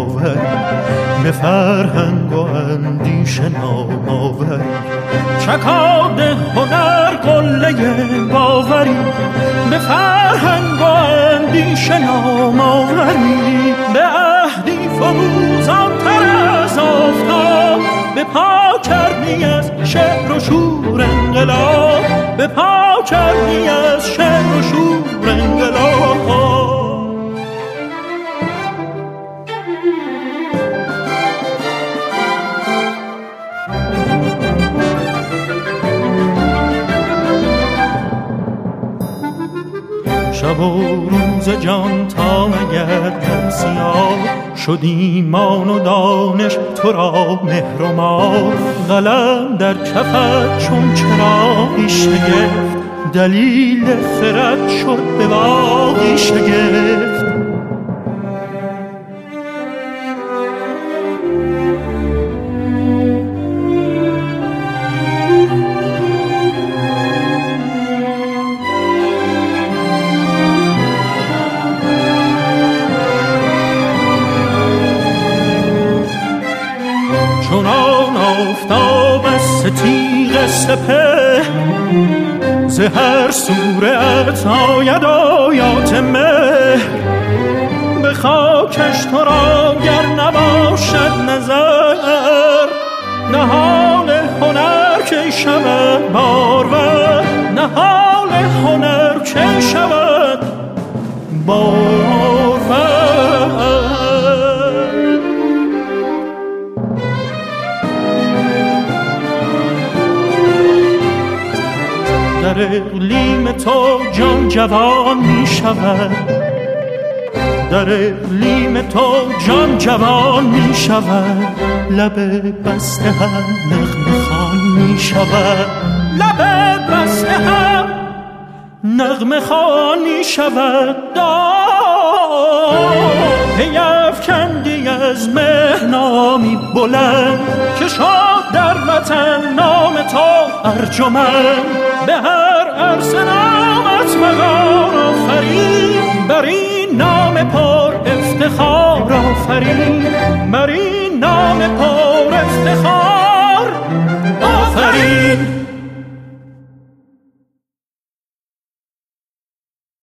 آوری، به فرهنگ و اندیشه نام آوری. چکاد هنر قله باوری، به فرهنگ و اندیشه نام آوری. به عهدی فروزان‌تر از آفتاب، به پا کردی از شعر و شور انقلاب، به پا کردی از شعر و شور انقلاب. شب و روز جان تا نگردد سیاه، شد ایمان و دانش تو را مهر و ماه. قلم در کفت چون چراغی شگفت، دلیل خرد شد به باغی شگفت. چونان آفتاب از تیغ سپه، ز هر صورت آید آیات مهر. به خاکش تو را گر نباشد نظر، نهال هنر که شود بارور، نهال هنر که شود بارور. در اقلیم تو جان جوان می شود، در اقلیم تو جان جوان می شود. لب بسته هم نغمه خوان می شود، لب بسته هم نغمه خوان می شود. پیفکندی از مهنامی بلند، که شد در وطن نام تو ارجمند. به هر عرصه نامت وقار آفرین، بر این نام پر افتخار آفرین، بر این نام